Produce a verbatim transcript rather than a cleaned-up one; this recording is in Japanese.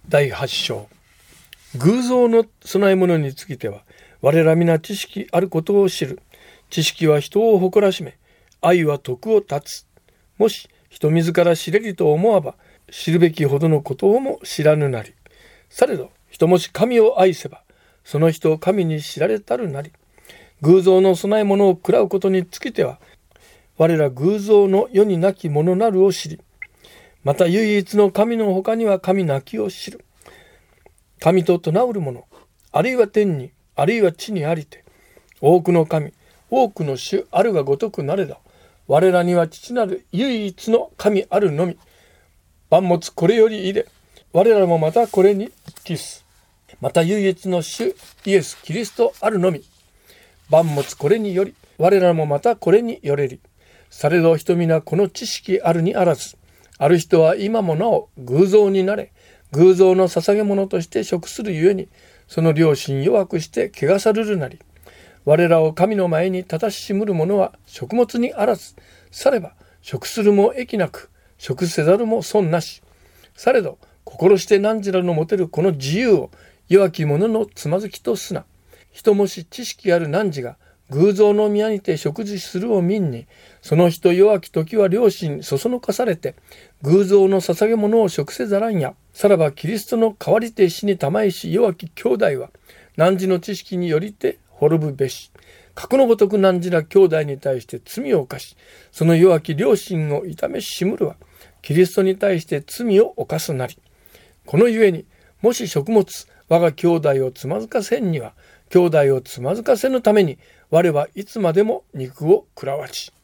だいはち章。偶像の供え物については、我ら皆知識あることを知る。知識は人を誇らしめ、愛は徳を断つ。もし人自ら知れりと思わば、知るべきほどのことをも知らぬなり。されど人もし神を愛せば、その人を神に知られたるなり。偶像の供え物を食らうことにつきては、我ら偶像の世になきものなるを知り、また唯一の神の他には神なきを知る。神と唱うる者、あるいは天に、あるいは地にありて、多くの神、多くの主あるがごとくなれど、我らには父なる唯一の神あるのみ。万物これよりいで、我らもまたこれに帰す。また唯一の主イエス・キリストあるのみ。万物これにより、我らもまたこれによれり。されど人皆この知識あるにあらず、ある人は今もなお偶像になれ、偶像の捧げ物として食するゆえに、その良心弱くして汚されるなり。我らを神の前に正しむる者は食物にあらず、されば食するも益なく、食せざるも損なし。されど心して汝らの持てるこの自由を弱き者のつまずきとすな。人もし知識ある汝が偶像の宮にて食事するを民に、その人弱き時は良心そそのかされて、偶像の捧げ物を食せざらんや。さらばキリストの代わりて死に玉いし弱き兄弟は、汝の知識によりて滅ぶべし。かくのごとく汝ら兄弟に対して罪を犯し、その弱き良心を痛めしむるは、キリストに対して罪を犯すなり。このゆえに、もし食物、我が兄弟をつまずかせんには、兄弟をつまずかせぬために、我はいつまでも肉を食らわし。